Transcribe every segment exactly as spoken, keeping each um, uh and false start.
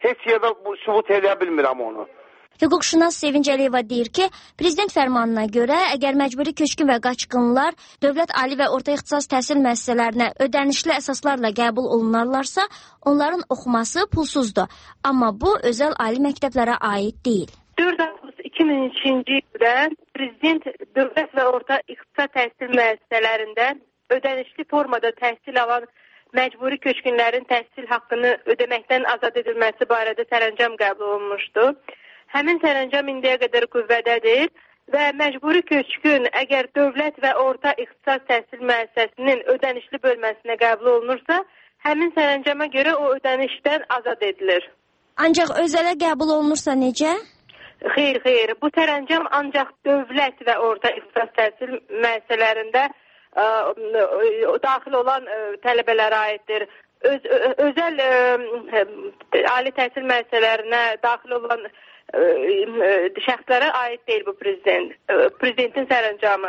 heç yerdə sübut edə bilmirəm onu. Hüquqşünas Sevinc Əliyeva deyir ki, prezident fərmanına görə əgər məcburi köçkün və qaçqınlar dövlət ali və orta ixtisas təhsil müəssisələrinə ödənişli əsaslarla qəbul olunarlarsa, onların oxuması pulsuzdur. Amma bu özəl ali məktəblərə aid deyil. dörd avqust iki min ikinci ildə prezident dövlət və orta ixtisas təhsil müəssisələrində ödənişli formada təhsil alan məcburi köçkünlərin təhsil haqqını ödəməkdən azad edilməsi barədə sərəncam qəbul olunmuşdu. Həmin sərəncam indiyə qədər qüvvədədir və məcburi köçkün əgər dövlət və orta ixtisas təhsil müəssisəsinin ödənişli bölməsinə qəbul olunursa, həmin sərəncama görə o ödənişdən azad edilir. Ancaq özələ qəbul olunursa necə? Xeyr, xeyr. Bu sərəncam ancaq dövlət və orta ixtisas təhsil müəssisələrində ə, ə, daxil olan ə, tələbələrə aiddir. Öz, ö, özəl ə, ali təhsil müəssisələrinə daxil olan şəxslərə aid deyil bu prezident, prezidentin sərəncamı.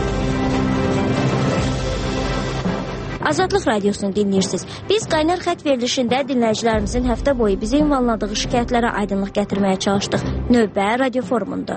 Azadlıq radiosunu dinləyirsiniz. Biz qaynar xətt verilişində dinləyicilərimizin həftə boyu bizə ünvanladığı şikayətlərə aydınlıq gətirməyə çalışdıq. Növbə radio forumunda.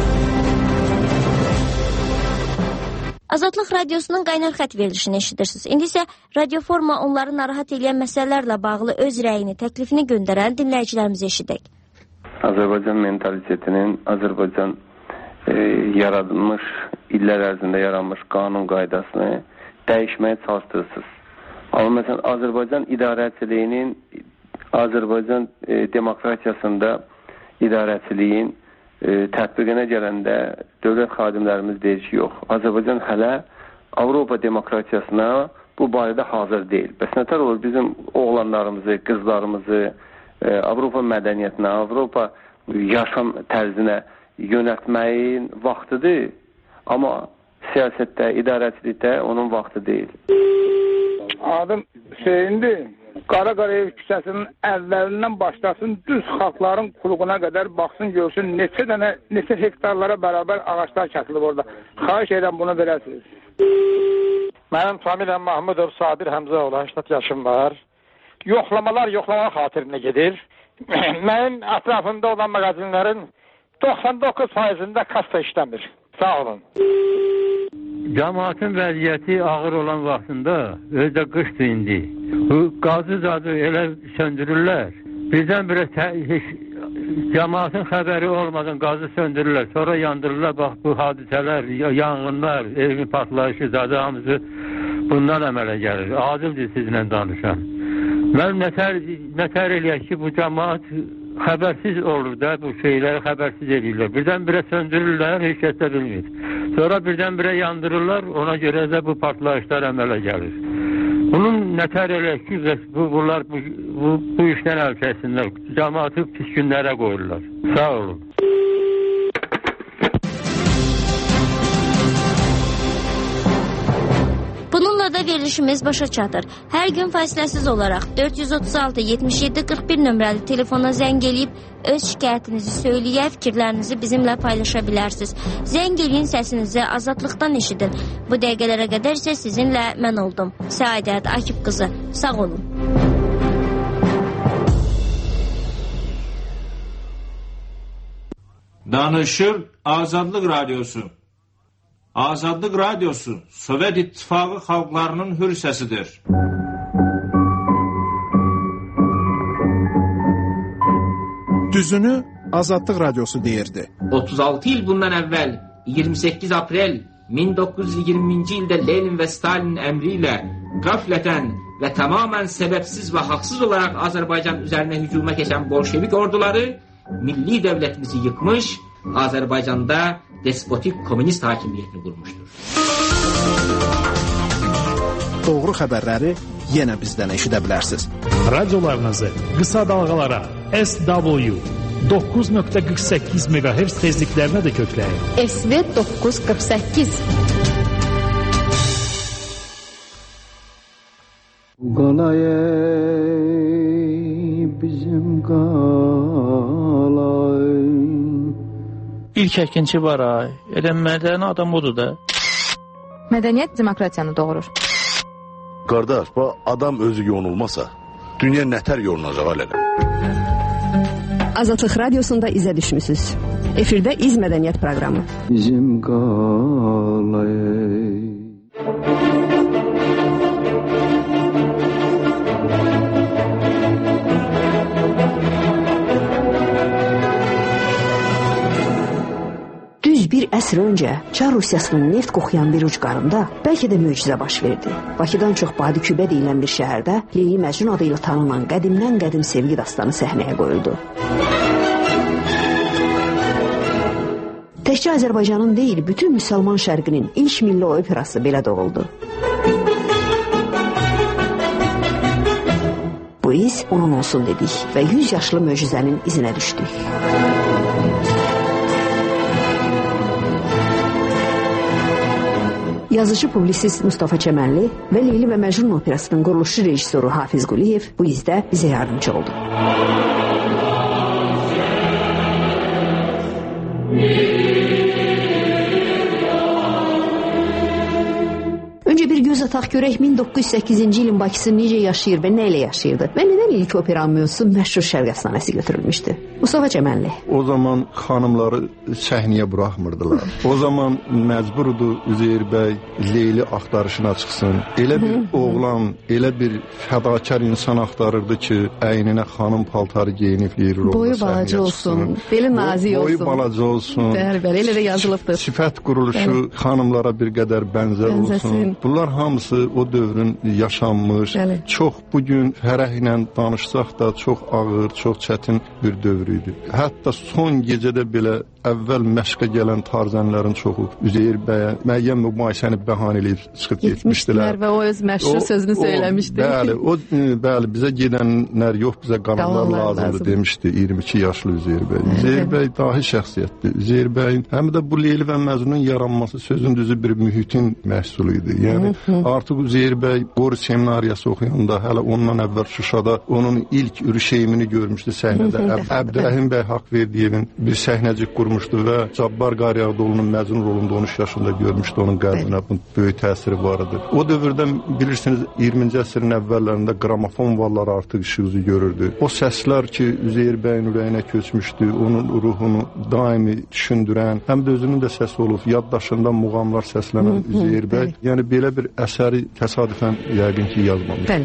Azadlıq radiosunun qaynar xətt verilişini eşidirsiniz. İndi isə radio foruma onları narahat edən məsələlərlə bağlı öz rəyini, təklifini göndərən dinləyicilərimizi eşidək. Azərbaycan mentalitetinin, Azərbaycan e, yaradılmış, illər ərzində yaranmış qanun qaydasını dəyişməyə çalışdırırsınız. Amma məsələn, Azərbaycan idarəçiliyinin, Azərbaycan e, demokratiyasında idarəçiliyin e, tətbiqinə gələndə dövlət xadimlərimiz deyir ki, yox, Azərbaycan hələ Avropa demokratiyasına bu barədə hazır deyil. Bəs nətər olur bizim oğlanlarımızı, qızlarımızı Avropa mədəniyyətinə, Avropa yaşam tərzinə yönətməyin vaxtıdır, amma siyasətdə, idarəçilikdə onun vaxtı deyil. Adım Hüseyindir. Qaraqarayev küçəsinin əvvəlindən başlasın, düz xalqların kluğuna qədər baxsın, görsün, neçə dənə, neçə hektarlara bərabər ağaçlar kəsilib orada. Xahiş edən bunu verəsiniz. Mənim familiyam Mahmudov Sadir Həmzəoğlu, səksən yaşım var. Yoxlamalar yoxlama xatirinə gedir. Mənim ətrafımda olan mağazinlərin doxsan doqquz faizində kassa işləmir. Sağ olun. Cəmaatın vəziyyəti ağır olan vaxtında, özdə qışdır indi. Bu qazı zadı elə söndürürlər. Birdən-birə cəmaatın xəbəri olmadan qazı söndürürlər. Sonra yandırırlar, bax bu hadisələr, yanğınlar, evin partlayışı zadı hamısı bundan əmələ gəlir. Adildir sizinlə danışan. Mən nətər, nətər eləyək ki, bu cəmaat xəbərsiz olur da, bu şeyləri xəbərsiz edirlər. Birdən-birə söndürürlər, heç kəsə bilmir. Sonra birdən-birə yandırırlar, ona görə də bu partlayışlar əmələ gəlir. Bunun nətər eləyək ki, bu, bunlar bu, bu, bu işdən əl kəsinlər, cəmaatı pis günlərə qoyurlar. Sağ olun. Bununla da verilişimiz başa çatır. Hər gün fasiləsiz olaraq dörd yüz otuz altı yetmiş yeddi qırx bir nömrəli telefona zəng eləyib öz şikayətinizi söyləyə, fikirlərinizi bizimlə paylaşa bilərsiniz. Zəng eləyin, səsinizi azadlıqdan eşidin. Bu dəqiqələrə qədər isə sizinlə mən oldum. Səadət Akif qızı. Sağ olun. Danışır Azadlıq Radyosu. Azadlıq Radyosu Sovet İttifaqı xalqlarının hür səsidir. Düzünü Azadlıq Radyosu deyirdi. otuz altı il bundan əvvəl iyirmi səkkiz aprel min doqquz yüz iyirminci ildə Lenin və Stalin əmri ilə qəflətən və tamamən səbəbsiz və haqsız olaraq Azərbaycan üzərinə hücuma keçən bolşevik orduları milli dövlətimizi yıkmış, Azərbaycanda despotik komünist hakimiyyətini qurmuşdur. Doğru xəbərləri yenə bizdən eşidə bilərsiniz. Radiolarınızı qısa dalğalara S W doqquz nöqtə qırx səkkiz megahertz tezliklərinə də kökləyin. S V doqquz qırx səkkiz. Qalayey bizim qalay. İlk əkinçi var ay. Elə mədəni adam odur da. Mədəniyyət demokratiyanı doğurur. Qardaş, bu adam özü yonulmasa, dünya nətər yolunacaq alələ? Azadlıq Radiosunda izə düşmüsünüz. Efirdə İz Mədəniyyət proqramı. Bizim qalay. Düz bir əsr öncə Çar Rusiyasının neft qoxuyan bir ucqarında bəlkə də möcüzə baş verdi. Bakıdan çox Badikübə deyilən bir şəhərdə Leyli Məcnun adı ilə tanınan qədimdən qədim sevgi dastanı səhnəyə qoyuldu. Təkcə Azərbaycanın deyil, bütün müsəlman şərqinin ilk milli operası belə doğuldu. Bu iz onun olsun dedik və yüz yaşlı möcüzənin izinə düşdük. Yazıcı publisist Mustafa Çəmənli və Leyli və Məcnun operasının quruluşçu rejissoru Hafiz Quliyev bu izdə bizə yardımcı oldu. Öncə bir göz ataq görək min doqquz yüz səkkizinci ilin Bakısı necə yaşayır və nə ilə yaşayırdı və nədən ilk operanın mövzusu məşhur Şərq əfsanəsi götürülmüşdü. Mustafa Çəmənli. O zaman xanımları səhnəyə buraxmırdılar. O zaman məcburdu Üzeyir bəy Leyli axtarışına çıxsın. Elə bir oğlan, elə bir fədakar insan axtarırdı ki, əyninə xanım paltarı geyinib yeri rolda boyu balaca olsun, beli nazik olsun. Boyu balaca olsun. Bəli, bəli, elə də yazılıbdır. Sifət quruluşu bəli. Xanımlara bir qədər bənzər Bənzəsin. Olsun. Bunlar hamısı o dövrün yaşanmış, bəli. Çox bugün fərəhlə danışsaq da çox ağır, çox çətin bir dövr idi. Hətta son gecədə belə əvvəl məşqə gələn tarzənlərin çoxu Üzeyir bəyə müəyyən mübahisəni bəhanə eləyib çıxıb getmişdilər və o öz məşhur o, sözünü o, söyləmişdi. Bəli, o bəli bizə gedənlər yox, bizə qalanlar lazımdır lazım. Demişdi iyirmi iki yaşlı Üzeyir bəy. Üzeyir bəy dahi şəxsiyyətdir. Üzeyir bəyin həm də bu Leyli və Məcnunun yaranması sözün düzü bir mühitin məhsulu idi. Yəni hı -hı. Artıq Üzeyir bəy Qori seminariyası oxuyanda hələ ondan əvvəl Şuşada onun ilk ürüşeymini görmüşdü səhnədə. Əbdürrəhim bəy Haqverdiyevin bir səhnəcik qurmuşdu və Cabbar Qaryağdıoğlu'nun Məcnun rolunda on üç yaşında görmüşdü, onun qəlbinə bunun böyük təsiri var idi. O dövrdə bilirsiniz iyirminci əsrin əvvəllərində qramofon valları artıq işıqızı görürdü. O səslər ki Üzeyir bəyin ürəyinə köçmüşdü, onun ruhunu daimi düşündürən, həm də özünün də səsi olub, yaddaşında muğamlar səslənən Üzeyir bəy. Yəni belə bir əsəri təsadüfən yəqin ki yazmamış. Bəli.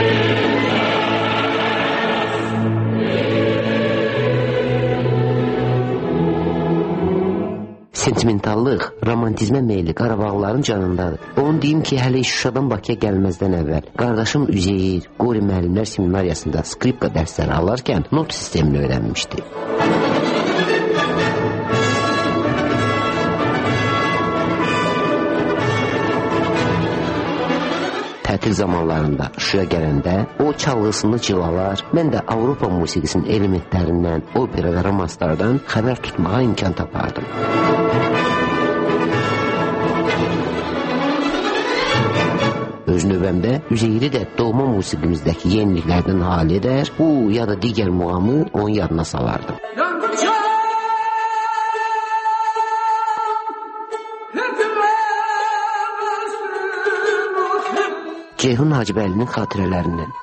Sentimentallıq, romantizmə meyli Qarabağlıların canındadır. Onu deyim ki, hələ Şuşadan Bakıya gəlməzdən əvvəl qardaşım Üzeyir, Qori müəllimlər seminariyasında skripka dərsləri alarkən not sistemini öyrənmişdi. Tətil zamanlarında Şuşaya gələndə o çalğısını cilalar, mən də Avropa musiqisinin elementlərindən, opera və romanslardan xəbər tutmağa imkan tapardım. Öz növbəmdə Üzeyiri də doğma musiqimizdəki yeniliklərdən hal edər, bu ya da digər muğamı onun yadına salardım. Ceyhun Hacıbəylinin xatirələrindən.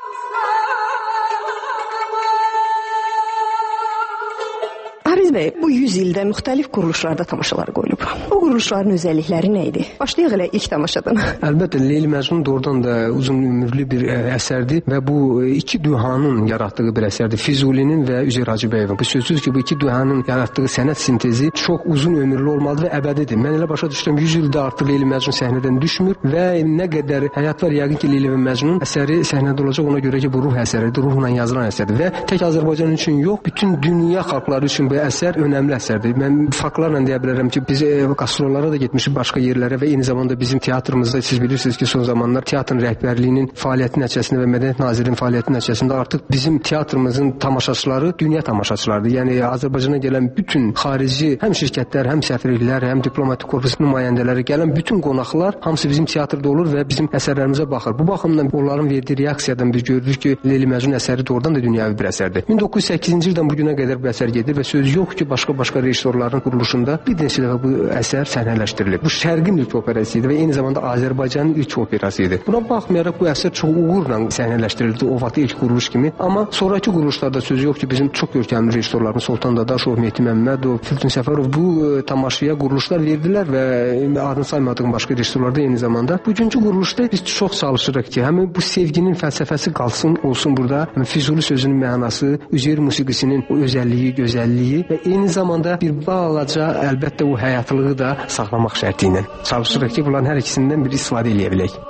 Hafiz bəy, bu yüz ildə müxtəlif quruluşlarda tamaşalar qoyulub. O quruluşların özəllikləri nə idi? Başlayaq elə ilk tamaşadan. Əlbəttə, Leyli Məcnun doğrudan da uzun ömürlü bir əsərdir və bu iki dühanın yaratdığı bir əsərdir. Füzulinin və Üzeyir Hacıbəyevin. Bu sözsüz ki, bu iki dühanın yaratdığı sənət sintezi çox uzun ömürlü olmalı və əbədidir. Mən elə başa düşdüm, yüz ildə artıq Leyli Məcnun səhnədən düşmür və nə qədər həyat var, yəqin ki, Leyli və Məcnun əsəri səhnədə olacaq, ona görə ki, bu ruh əsəridir, ruhla yazılan əsərdir və tək Azərbaycan üçün yox, bütün dünya xalqları üçün bu əsər önəmli əsərdir. Mən faktlarla deyə bilərəm ki, biz qastrollara da getmişik başqa yerlərə və eyni zamanda bizim teatrımızda siz bilirsiniz ki, son zamanlar teatrın rəhbərliyinin fəaliyyəti nəticəsində və Mədəniyyət Nazirinin fəaliyyəti nəticəsində artıq bizim teatrımızın tamaşaçıları dünya tamaşaçılarıdır. Yəni Azərbaycana gələn bütün xarici həm şirkətlər, həm səfirliklər, həm diplomatik korpus nümayəndələri gələn bütün qonaqlar hamısı bizim teatrda olur və bizim əsərlərimizə baxır. Bu baxımdan onların verdiyi reaksiyadan biz görürük ki, Leyli Məcnun əsəri doğrudan da dünyəvi bir əsərdir. min doqquz yüz səkkizinci ildən bu günə qədər bu əsər gedir və söz yox yox ki, başqa-başqa rejissorların quruluşunda bir neçə dəfə bu əsər səhnələşdirilib. Bu Şərqin ilk operası idi və eyni zamanda Azərbaycanın ilk operası idi. Buna baxmayaraq bu əsər çox uğurla səhnələşdirildi o vaxt ilk quruluş kimi. Amma sonrakı quruluşlarda söz yox ki, bizim çox görkəmli rejissorlarımız Soltan Dadaşov, Mehdi Məmmədov, Firdun Səfərov bu e, tamaşaya quruluşlar verdilər və adını saymadığım başqa rejissorlarda eyni zamanda. Bugünkü quruluşda biz çox çalışırıq ki, həmin bu sevginin fəlsəfəsi qalsın, olsun burada. Həmin Füzuli sözünün mənası, Üzeyir musiqisinin o özəlliyi, gözəlliyi və eyni zamanda bir balaca əlbəttə o həyatlığı da saxlamaq şərti ilə. Çalışırıq ki, bunların hər ikisindən bir istifadə edə bilək.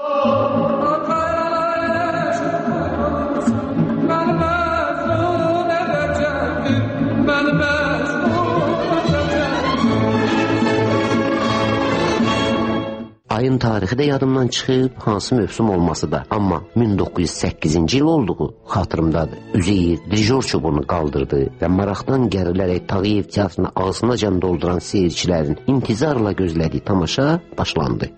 Ayın tarixi də yadımdan çıxıb, hansı mövsüm olması da. Amma min doqquz yüz səkkizinci il olduğu xatırımdadır. Üzeyir dirijor çubuğunu qaldırdı və maraqdan gərilərək Tağıyev teatrını ağzınacan dolduran seyircilərin intizarla gözlədiyi tamaşa başlandı.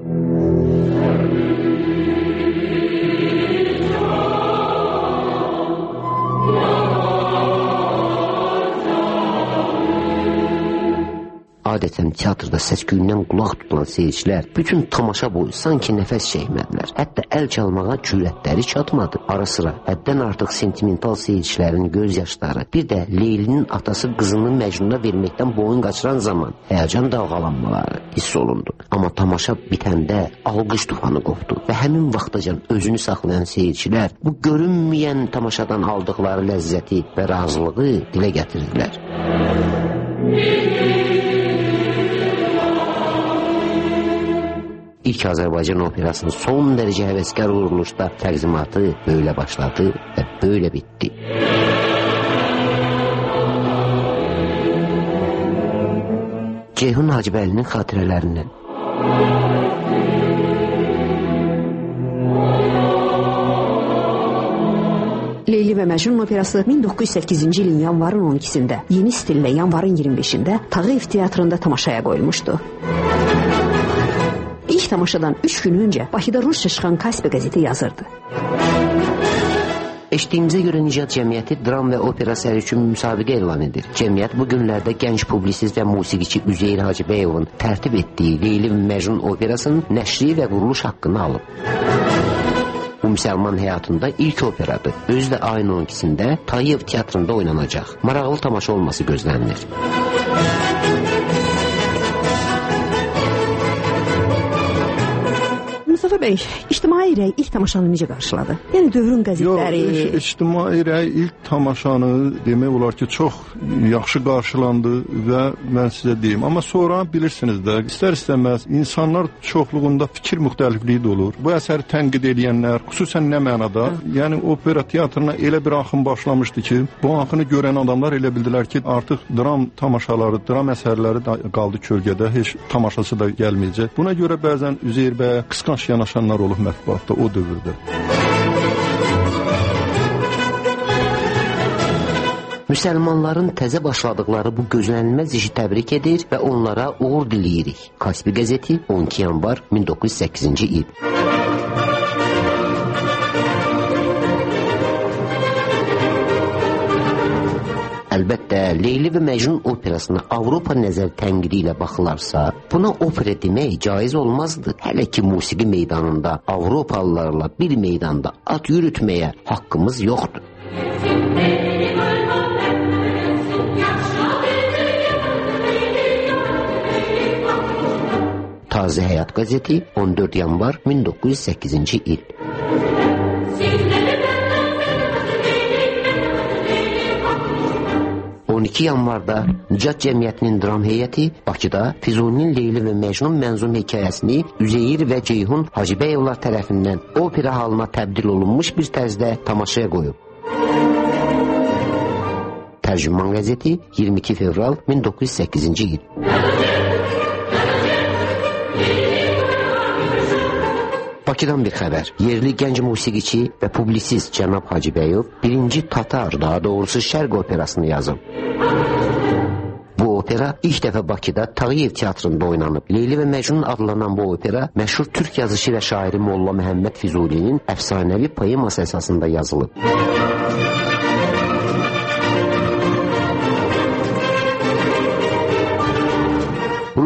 Adətən teatrda səs-küyündən qulaq tutulan seyircilər bütün tamaşa boyu sanki nəfəs çəkmədilər. Hətta əl çalmağa cürətləri çatmadı. Ara sıra həddən artıq sentimental seyircilərin göz yaşları, bir də Leylinin atası qızını Məcnuna verməkdən boyun qaçıran zaman həyəcan dalğalanmaları hiss olundu. Amma tamaşa bitəndə alqış tufanı qopdu və həmin vaxtacan özünü saxlayan seyircilər bu görünməyən tamaşadan aldıqları ləzzəti və razılığı dilə gətirdilər. İlk Azərbaycan operasının son dərəcə həvəskar quruluşda təqdimatı böyle başladı və böyle bitti. Ceyhun Hacıbəylinin xatirələrindən. Leyli və Məcnun operası min doqquz yüz səkkizinci ilin yanvarın on ikisində, yeni stillə yanvarın iyirmi beşində Tağıyev teatrında tamaşaya qoyulmuşdu. İlk tamaşadan üç gün öncə Bakıda Rusça çıxan Kaspi qəzeti yazırdı. Eşitdiyimizə görə Nicat Cəmiyyəti dram və opera əsəri üçün müsabiqə elan edir. Cəmiyyət bu günlərdə gənc publisist və musiqiçi Üzeyir Hacıbəyovun tərtib etdiyi Leyli və Məcnun operasının nəşri və quruluş haqqını alıb. Bu müsəlman həyatında ilk operadır. Özü də ayın on ikisində Tağıyev teatrında oynanacaq. Maraqlı tamaşa olması gözlənilir. Mustafa bəy, ictimai rəy ilk tamaşanı necə qarşıladı? Yəni dövrün qəzetləri... Yox, e, ictimai rəy ilk tamaşanı demək olar ki, çox yaxşı qarşılandı və mən sizə deyim. Amma sonra bilirsiniz də, istər-istəməz insanlar çoxluğunda fikir müxtəlifliyi də olur. Bu əsəri tənqid edənlər, xüsusən nə mənada, yəni opera teatrına elə bir axın başlamışdı ki, bu axını görən adamlar elə bildilər ki, artıq dram tamaşaları, dram əsərləri da qaldı kölgədə, heç tamaşası da gəlməyəcək. Buna görə bəzən Üzeyir bəyə qısqanc yanaşanlar olub mətbuatda o dövrdə. Müsəlmanların təzə başladıqları bu gözlənilməz işi təbrik edir və onlara uğur diləyirik. Kaspi qəzeti on iki yanvar min doqquz yüz səkkizinci il. Əlbəttə, Leyli və Məcnun operasına Avropa nəzər tənqidi ilə baxılarsa, buna opera demək caiz olmazdı. Hələ ki, musiqi meydanında Avropalılarla bir meydanda at yürütməyə haqqımız yoxdur. Taze Həyat qəzeti on dörd yanvar min doqquz yüz səkkizinci il. on iki yanvarda Nicat Cəmiyyətinin dram heyəti Bakıda Füzulinin Leyli və Məcnun mənzum hekayəsini Üzeyir və Ceyhun Hacıbəyovlar tərəfindən opera halına təbdil olunmuş bir tərzdə tamaşaya qoyub. Tərcüman qəzeti iyirmi iki fevral min doqquz yüz səkkizinci il. Bakıdan bir xəbər. Yerli gənc musiqiçi və publisist cənab Hacıbəyov birinci Tatar, daha doğrusu Şərq operasını yazıb. Bu opera ilk dəfə Bakıda Tağıyev teatrında oynanıb. Leyli və Məcnun adlanan bu opera məşhur türk yazışı və şairi Molla Məhəmməd Füzulinin əfsanəvi poeması əsasında yazılıb.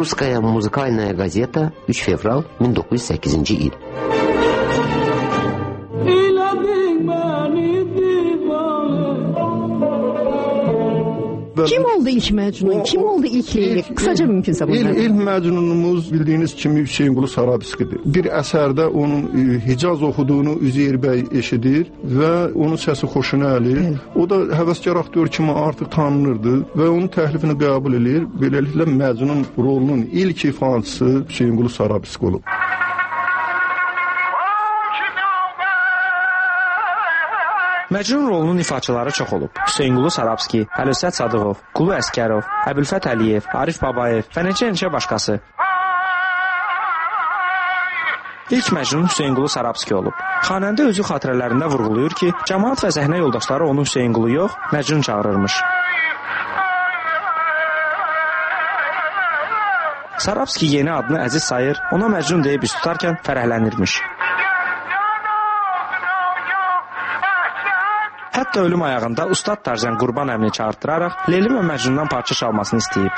Russkaya Muzikalnaya Gazeta, üç fevral min doqquz yüz səkkizinci il. Kim oldu ilk Məcnun? Kim oldu ilk Leyli? Kısaca mümkünsə bunu. İlk, ilk Məcnunumuz bildiyiniz kimi Hüseynqulu Sarabskidir. Bir əsərdə onun e, Hicaz oxuduğunu Üzeyir bəy eşidir və onun səsi xoşuna əlir. O da həvəskar aktyor kimi artıq tanınırdı və onun təklifini qəbul edir. Beləliklə Məcnun rolunun ilk ifaçısı Hüseynqulu Sarabski olub. Məcnun rolunun ifaçıları çox olub. Hüseynqulu Sarabski, Əlövsət Sadıqov, Qulu Əskərov, Əbülfət Əliyev, Arif Babayev və neçə-neçə başqası. İlk Məcnun Hüseynqulu Sarabski olub. Xanəndə özü xatirələrində vurğulayır ki, cəmaat və səhnə yoldaşları onu Hüseynqulu yox, Məcnun çağırırmış. Sarabski yeni adını əziz sayır, ona Məcnun deyib üst tutarkən fərəhlənirmiş. Hətta ölüm ayağında Ustad Tarzan Qurban əmini çağırtdıraraq Leyli və Məcnundan parça çalmasını istəyib.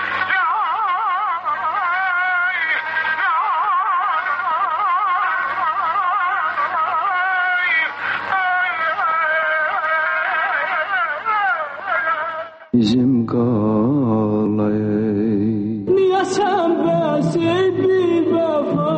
Bizim qalayı Niyə sən bəsədi vəfa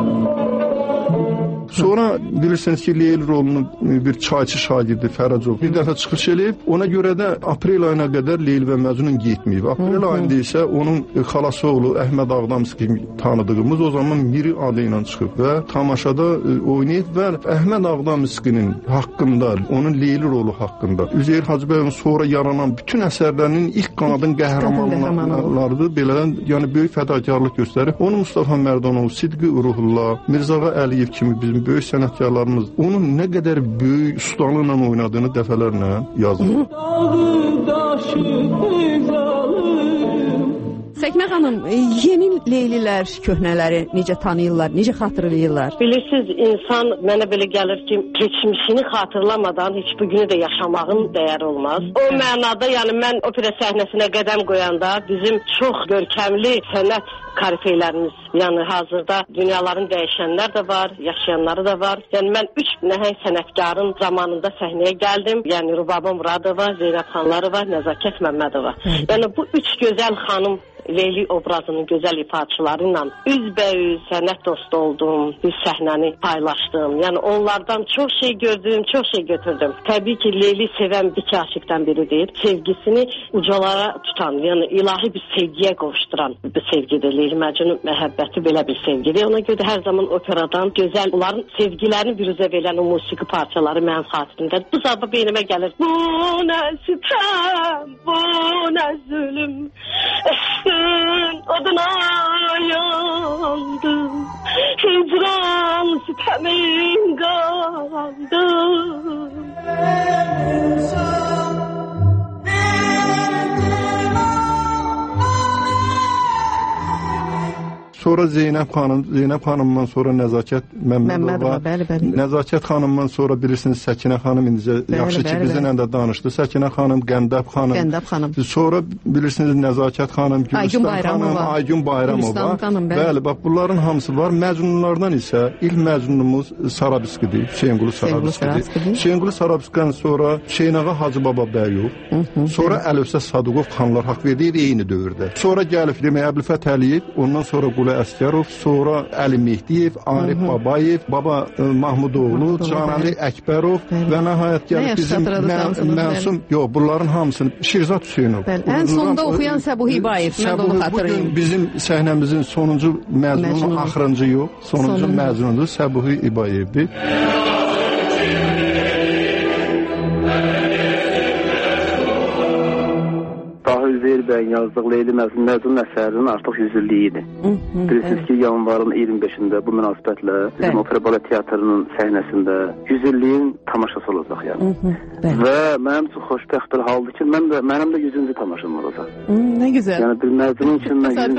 Sonra bilirsiniz ki, Leyli rolunu bir çayçı şagirdi Fərəcov bir dəfə çıxış edib. Ona görə də aprel ayına qədər Leyli və Məcnun getməyib. Aprel Hı -hı. ayında isə onun xalası oğlu Əhməd Ağdamski tanıdığımız o zaman Miri adı ilə çıxıb və tamaşada oynayıb və Əhməd Ağdamskinin haqqında, onun Leyli rolu haqqında Üzeyir Hacıbəyovun sonra yaranan bütün əsərlərinin ilk qanadın qəhrəmanlarıdır. Belədən, yəni böyük fədakarlıq göstərir. Onu Mustafa Mərdanov, Sidqi Ruhullah, Mirzağa Əliyev kimi bizim böyük sənətkarlarımız onun nə qədər böyük ustalıqla oynadığını dəfələrlə yazır. Səkinə xanım, yeni Leylilər, köhnələri necə tanıyırlar, necə xatırlayırlar? Bilirsiniz, insan mənə belə gəlir ki, keçmişini xatırlamadan heç bu günü də yaşamağın dəyəri olmaz. O mənada, yəni mən opera səhnəsinə qədəm qoyanda bizim çox görkəmli sənət karifeylərimiz, yəni hazırda dünyaların dəyişənlər də var, yaşayanları da var. Yəni mən üç nəhəng sənətkarın zamanında səhnəyə gəldim. Yəni Rubaba Muradova, Zeynəb xanları var, Nəzakət Məmmədova. Yəni bu üç gözəl xanım Leyli obrazının gözəl ifaçıları ilə üzbəüz sənət dostu oldum, bir səhnəni paylaşdım. Yəni onlardan çox şey gördüm, çox şey götürdüm. Təbii ki, Leyli sevən iki aşıqdan biridir. Sevgisini ucalara tutan, yəni ilahi bir sevgiyə qovuşduran bir sevgidir. Leyli Məcnun məhəbbəti belə bir sevgidir. Ona görə hər zaman operadan gözəl, onların sevgilərini büruzə verən o musiqi parçaları mənim xatirimdə. Bu sabah beynimə gəlir. Bu nə sitəm, bu nə zulüm, adına yandım, hicran sitemin kaldım. Sonra Zeynəb xanım, Zeynəb xanımdan sonra Nəzakət Məmmədova, bəli, bəli. Nəzakət xanımdan sonra bilirsiniz Səkinə xanım indicə bəli, yaxşı ki, bizimlə də danışdı. Səkinə xanım, Qəndəb xanım. Qəndəb xanım. Sonra bilirsiniz Nəzakət xanım, Gülüstan xanım, Aygün Bayramova. Xanım, bəli. bəli, bax bunların hamısı var. Məcnunlardan isə ilk Məcnunumuz Sarabskidir, Hüseynqulu Sarabskidir. Hüseynqulu Sarabskidən sonra Hüseynağa Hacı Baba Bəyov, sonra Əlövsət Sadıqov xanlar haqq verdiyi eyni dövrdə. Sonra gəlib demək Əbülfət Əliyev, ondan sonra Qulu Əskərov, sonra Əli Mehdiyev, Arif Babayev, Baba e, Mahmudoğlu, Canəli Əkbərov və nəhayət gəlib bizim Məsum, yox, bunların hamısını Şirzad Hüseynov. Ən sonda oxuyan Səbuhi İbayev, mən də onu xatırlayım. Bizim səhnəmizin sonuncu məzunu, axırıncı yox, sonuncu məzunudur Səbuhi İbayevdir. Üzeyir bəyin yazdığı Leyli Məcnun əsərinin artıq yüz illiyi idi. Bilirsiniz ki, yanvarın iyirmi beşində bu münasibətlə bizim Opera Balet Teatrının səhnəsində yüz illiyin tamaşası olacaq yəni. Və mənim üçün xoşbəxt bir haldır ki, mən də, mənim də yüzüncü tamaşam olacaq. Nə gözəl. Yəni bir Məcnun üçün mən yüzüncü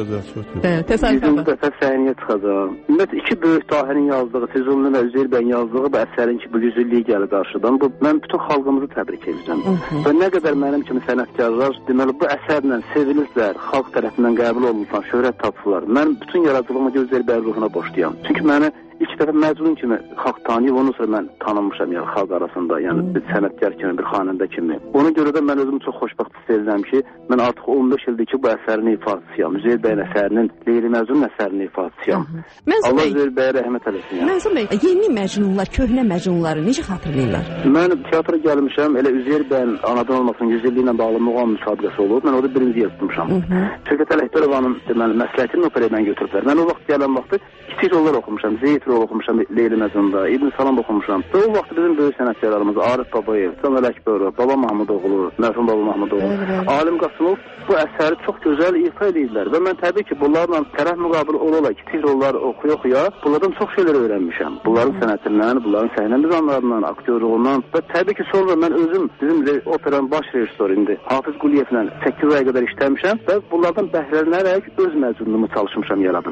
dəfə səhnəyə çıxacağam. Ümumiyyətlə, iki böyük dahinin yazdığı, Füzulinin və Üzeyir bəyin yazdığı bu əsərin ki, bu yüz illiyi gəlir qarşıdan. Bu, mən bütün xalqımızı təbrik edirəm. Və nə qədər mənim kimi sənətkarlar deməli, bu əsərlə sevilirlər, xalq tərəfindən qəbul olunursan, şöhrət tapırlar. Mən bütün yaradıcılığımı Gözəl bəy ruhuna borcluyam. Çünki məni ilk dəfə Məcnun kimi xalq tanıyıb, ondan sonra mən tanınmışam yəni xalq arasında, yəni bir sənətkar kimi, bir xanəndə kimi. Ona görə də mən özümü çox xoşbəxt hiss edirəm ki, mən artıq on beş ildir ki, bu əsərin ifadəsiyəm. Üzeyir bəyin əsərinin, Leyli Məcnun əsərinin ifadəsiyəm. Allah Üzeyir bəyə rəhmət eləsin. Mənsum bəy, yeni Məcnunlar, köhnə Məcnunları necə xatırlayırlar? Mən teatra gəlmişəm, elə Üzeyir bəyin anadan olmasının yüz illiyi ilə bağlı muğam müsabiqəsi olub. Mən orada birinci yer tutmuşam. Şövkət Ələkbərovanın deməli məsləhətini operaya mən götürüblər. Mən o vaxt gələn vaxtı kiçik rollar oxumuşam, Zeyt rol oxumuşam Leyli Məcnunda, İbn Salam oxumuşam. Və o vaxt bizim böyük sənətkarlarımız Arif Babayev, Can Ələkbərov, Baba Mahmudoğlu, mərhum Baba Mahmudoğlu, Alim Qasımov bu əsəri çox gözəl ifa edirlər və mən təbii ki, bunlarla tərəf müqabil olaraq kiçik rollar oxuya-oxuya bunlardan çox şeylər öyrənmişəm. Bunların sənətindən, bunların səhnə nizamlarından, aktyorluğundan və təbii ki, sonra mən özüm bizim operanın baş rejissoru indi Hafiz Quliyevlə səkkiz aya qədər işləmişəm və bunlardan bəhrələnərək öz məcnunumu çalışmışam yaradım.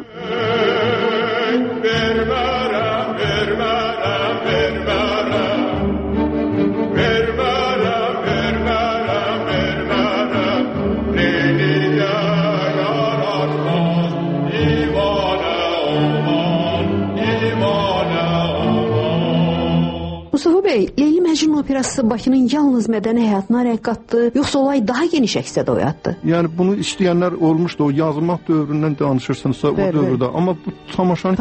Mustafa bəy, Leyli Məcnun operası Bakının yalnız mədəni həyatına rəng qatdı, yoxsa olay daha geniş əksədə oyatdı? Yəni bunu istəyənlər olmuşdu, o yazılmaq dövründən danışırsınızsa o dövrdə. Amma bu tamaşanın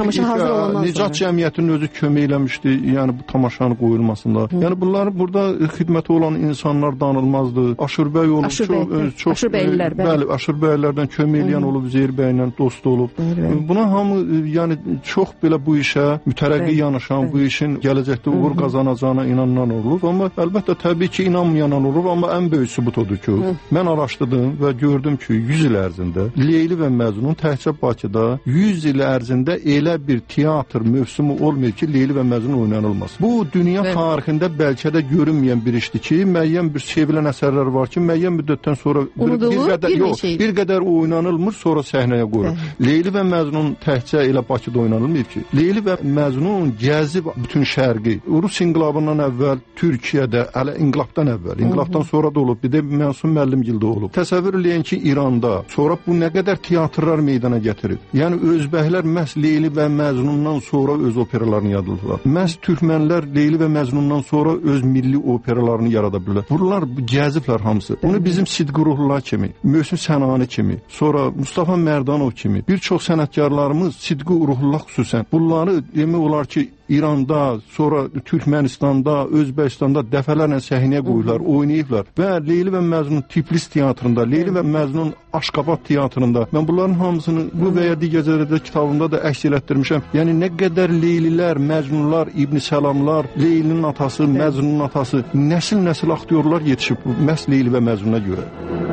Nicat Cəmiyyətinin özü kömək eləmişdi, yəni bu tamaşanın qoyulmasında. Hı. Yəni bunların burada xidməti olan insanlar danılmazdı. Aşırbəy olub, Aşır çox, çox Aşırbəylər, bəli. Bəli, Aşırbəylərdən kömək eləyən olub, Üzeyir bəylə dost olub. Bəli. Buna hamı yəni çox belə bu işə mütərəqqi yanaşan, bu işin gələcəkdə uğur qazanacağına inanan olub, amma əlbəttə təbii ki, inanmayan olub, amma ən böyük sübut odur ki, Hı. mən araşdırdım və gördüm ki, yüz il ərzində Leyli və Məcnun təkcə Bakıda yüz il ərzində elə bir teatr mövsümü olmuyor ki, Leyli və Məcnun oynanılmaz. Bu dünya Hı. tarixində bəlkə də görünməyən bir işdir ki, müəyyən bir sevilən əsərlər var ki, müəyyən müddətdən sonra bir, bir qədər yox, şey. bir qədər oynanılmır, sonra səhnəyə qoyulur. Leyli və Məcnun təkcə elə Bakıda oynanılmır ki, Leyli və Məcnun gəzib bütün şərqi, Rus inqilabından əvvəl Türkiyədə, hələ inqilabdan əvvəl, inqilabdan sonra da olub, bir də Mənsum müəllimgildə olub. Təsəvvür eləyin ki, İranda, sonra bu nə qədər teatrlar meydana gətirib. Yəni özbəklər məhz Leyli və Məcnundan sonra öz operalarını yaradıblar. Məhz türkmənlər Leyli və Məcnundan sonra öz milli operalarını yarada bilirlər. Bunlar gəziblər hamısı. Bunu bizim Sidqi Ruhullah kimi, Möhsin Sənani kimi, sonra Mustafa Mərdanov kimi bir çox sənətkarlarımız Sidqi Ruhullah xüsusən bunları demək olar ki, İranda, sonra Türkmenistanda, Özbəkistanda dəfələrlə səhnəyə qoyurlar, oynayıblar. Və Leyli və Məcnun Tiflis teatrında, Leyli və Məcnun Aşqabad teatrında mən bunların hamısını bu və ya digər kitabımda da əks elətdirmişəm. Yəni nə qədər Leylilər, Məcnunlar, İbn Səlamlar, Leylinin atası, Məcnunun atası, nəsil-nəsil aktyorlar yetişib məhz Leyli və Məcnuna görə.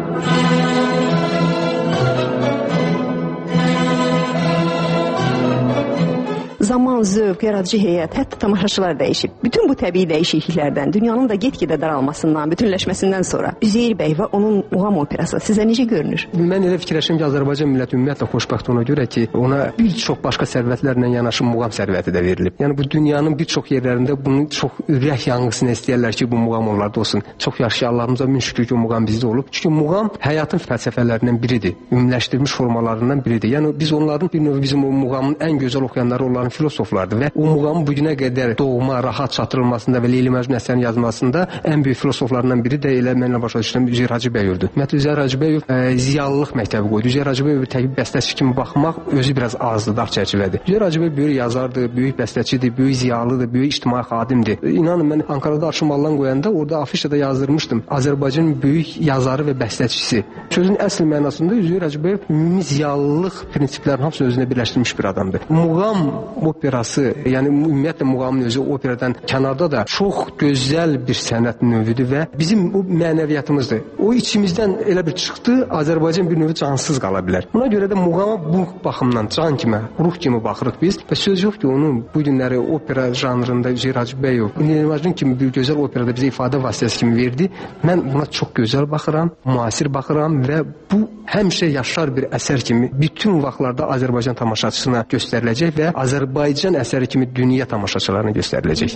Zaman, zövq, yaradıcı heyət, hətta tamaşaçılar dəyişib. Bütün bu təbii dəyişikliklərdən, dünyanın da get-gedə daralmasından, bütünləşməsindən sonra Üzeyir bəy və onun muğam operası sizə necə görünür? Mən elə fikirləşirəm ki, Azərbaycan milləti ümumiyyətlə xoşbəxt ona görə ki, ona bir çox başqa sərvətlərlə yanaşı muğam sərvəti də verilib. Yəni bu dünyanın bir çox yerlərində bunu çox ürək yanğısına istəyirlər ki, bu muğam onlarda olsun. Çox yaxşı, Allahımıza min şükür ki, o muğam bizdə olub. Çünki muğam həyatın fəlsəfələrindən biridir, ümumiləşdirilmiş formalarından biridir. Yəni biz onların bir növ bizim o muğamın ən gözəl oxuyanları onların filosoflardır və o muğamın bu günə qədər doğma, rahat çatdırılmasında və Leyli Məcnun əsərinin yazılmasında ən böyük filosoflarından biri də elə mənlə başa düşdüm Üzeyir Hacıbəyovdur. Ümumiyyətlə Üzeyir Hacıbəyov e, ziyalılıq məktəbi qoydu. Üzeyir Hacıbəyov təbii bəstəçi kimi baxmaq özü biraz azdır, dar çərçivədir. Üzeyir Hacıbəyov böyük yazardır, böyük bəstəçidir, böyük ziyalıdır, böyük ictimai xadimdir. E, İnanın mən Ankara'da Arşın qoyanda orada afişada yazdırmışdım. Azərbaycanın böyük yazarı və bəstəçisi. Sözün əsl mənasında Üzeyir Hacıbəyov ümumi ziyalılıq prinsiplərinin hamısını özünə birləşdirmiş bir adamdır. Muğam operası, yəni ümumiyyətlə muğamın özü operadan kənarda da çox gözəl bir sənət növüdür və bizim o mənəviyyatımızdır. O içimizdən elə bir çıxdı, Azərbaycan bir növü cansız qala bilər. Buna görə də muğama bu baxımdan can kimi, ruh kimi baxırıq biz və söz yox ki, onun bu günləri opera janrında Üzeyir Hacıbəyov, Leyli Məcnun kimi bir gözəl operada bizə ifadə vasitəsi kimi verdi. Mən buna çox gözəl baxıram, müasir baxıram və bu həmişə yaşar bir əsər kimi bütün vaxtlarda Azərbaycan tamaşaçısına göstəriləcək və Azərbaycan əsəri kimi dünya tamaşaçılarına göstəriləcək.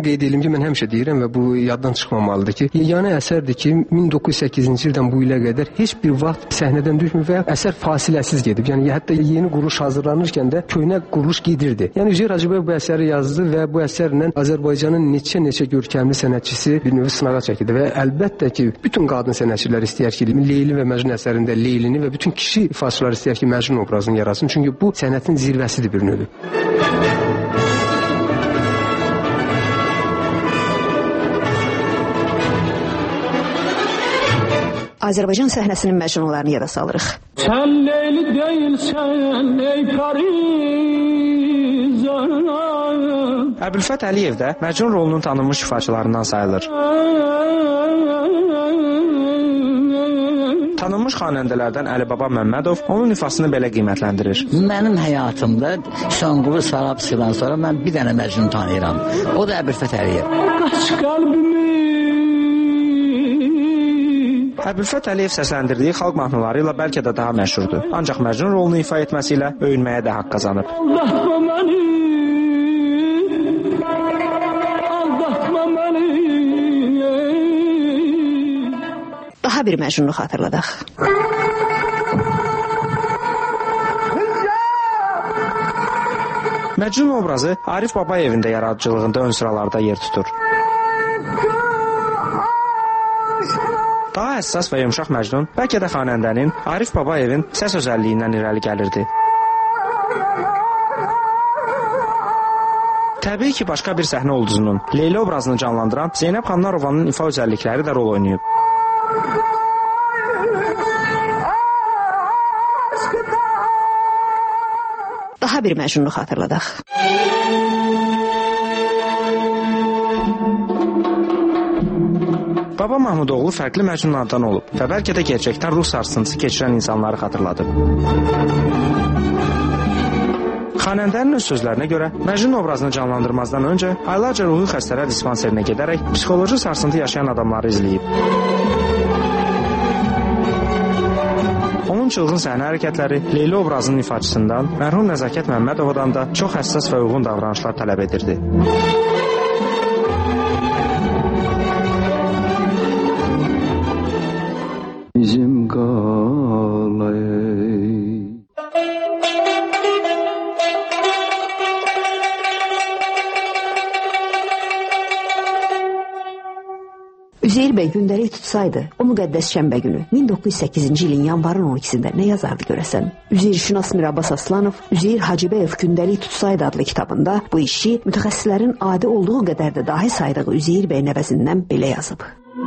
qeyd edim ki, mən həmişə deyirəm və bu yaddan çıxmamalıdır ki, yeganə əsərdir ki, min doqquz yüz səkkizinci ildən bu ilə qədər heç bir vaxt səhnədən düşmür və əsər fasiləsiz gedib. Yəni hətta yeni quruluş hazırlanırkən də köhnə quruluş gedirdi. Yəni Üzeyir Hacıbəyev bu əsəri yazdı və bu əsərlə Azərbaycanın neçə-neçə görkəmli sənətçisi bir növ sınağa çəkildi və əlbəttə ki, bütün qadın sənətçilər istəyər ki, Leyli və Məcnun əsərində Leylini və bütün kişi ifaçılar istəyər ki, Məcnun obrazını yaratsın. Çünki bu sənətin zirvəsidir bir növü. Azərbaycan səhnəsinin məcnunlarını yada salırıq. Sən Leyli deyilsən, ey Parizana. Əbülfət Əliyev də Məcnun rolunun tanınmış ifaçılarından sayılır. Tanınmış xanəndələrdən Əlibaba Məmmədov onun ifasını belə qiymətləndirir. Mənim həyatımda Şanqulu Sarabskidən sonra mən bir dənə Məcnun tanıyıram. O da Əbülfət Əliyev. Qaç qəlbimi. Əbülfət Əliyev səsləndirdiyi xalq mahnıları ilə bəlkə də daha məşhurdur. Ancaq Məcnun rolunu ifa etməsi ilə öyünməyə də haqq qazanıb. Aldatma məni, aldatma məni. Daha bir Məcnunu xatırladaq. Məcnun obrazı Arif Babayevin də yaradıcılığında ön sıralarda yer tutur. Daha həssas və yumşaq Məcnun bəlkə də xanəndənin Arif Babayevin səs özəlliyindən irəli gəlirdi. Təbii ki, başqa bir səhnə ulduzunun Leyli obrazını canlandıran Zeynəb Xanlarovanın ifa özəllikləri də rol oynayıb. Daha bir Məcnunu xatırladaq. Baba Mahmudoğlu fərqli məcnunlardan olub və bəlkə də gerçəkdən ruh sarsıntısı keçirən insanları xatırladıb. Xanəndənin öz sözlərinə görə Məcnun obrazını canlandırmazdan öncə aylarca ruhi xəstələr dispanserinə gedərək psixoloji sarsıntı yaşayan adamları izləyib. Onun çılğın səhnə hərəkətləri Leyli obrazının ifaçısından mərhum Nəzakət Məmmədovadan da çox həssas və uyğun davranışlar tələb edirdi. Bizim qalay. Üzeyir bəy gündəlik tutsaydı, o müqəddəs şənbə günü min doqquz yüz səkkizinci ilin yanvarın on ikisində nə yazardı görəsən? Üzeyir Şünas Mir Abbas Aslanov Üzeyir Hacıbəyev gündəlik tutsaydı adlı kitabında bu işi mütəxəssislərin adi olduğu qədər də dahi saydığı Üzeyir bəy nəvəzindən belə yazıb.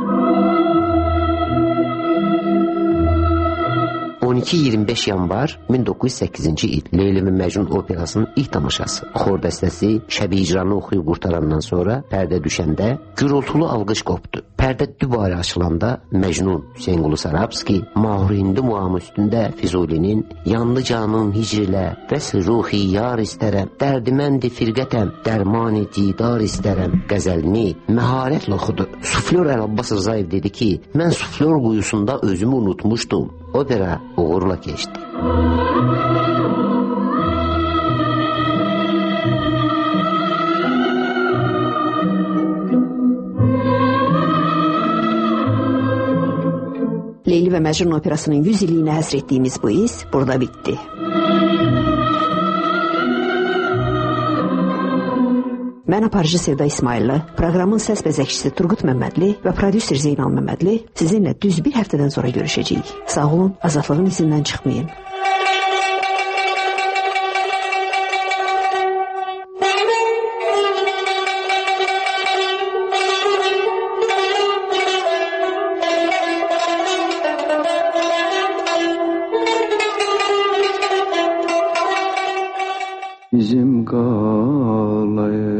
on iki iyirmi beş yanvar min doqquz yüz səkkizinci il Leyli və Məcnun operasının ilk tamaşası. Xor dəstəsi şəbi icranı oxuyub qurtarandan sonra pərdə düşəndə gürültülü alqış qopdu. Pərdə dübarə açılanda Məcnun Hüseynqulu Sarabski Mahur-Hindi muamı üstündə Füzulinin yandı canım hicrilə vəsl ruhi yar istərəm, dərdiməndi firqətəm, dərmani didar istərəm qəzəlini məharətlə oxudu. Suflör Əl-Abbas Rzayev dedi ki, mən suflör quyusunda özümü unutmuşdum. Opera uğurla keçdi. Leyli və Məcnun operasının yüz illiyinə həsr etdiyimiz bu iz burada bitdi. Mən aparıcı Sevda İsmailli, proqramın səs bəzəkçisi Turqut Məmmədli və prodüser Zeynal Məmmədli sizinlə düz bir həftədən sonra görüşəcəyik. Sağ olun, azadlığın izindən çıxmayın. Bizim qalay.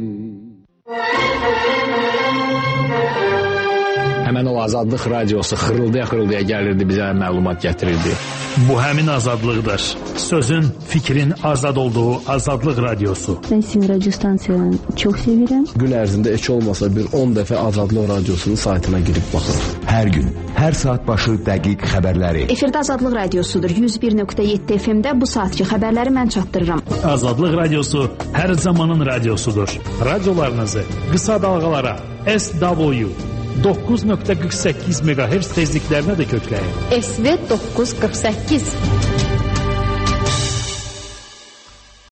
Həmən o Azadlıq radiosu xırıldaya-xırıldaya gəlirdi, bizə məlumat gətirirdi. Bu həmin azadlıqdır. Sözün, fikrin azad olduğu Azadlıq radiosu. Ben sizin radyo stansiyanı çok seviyorum. Gün ərzində heç olmasa bir on dəfə Azadlıq radiosunun saytına girib baxır. Hər gün, hər saat başı dəqiq xəbərləri. Efirdə Azadlıq Radiosudur. yüz bir nöqtə yeddi F M-də bu saatki xəbərləri mən çatdırıram. Azadlıq Radiosu hər zamanın radiosudur. Radiolarınızı qısa dalğalara S W doqquz nöqtə qırx səkkiz meqahertz tezliklərinə də kökləyin. S V doqquz qırx səkkiz.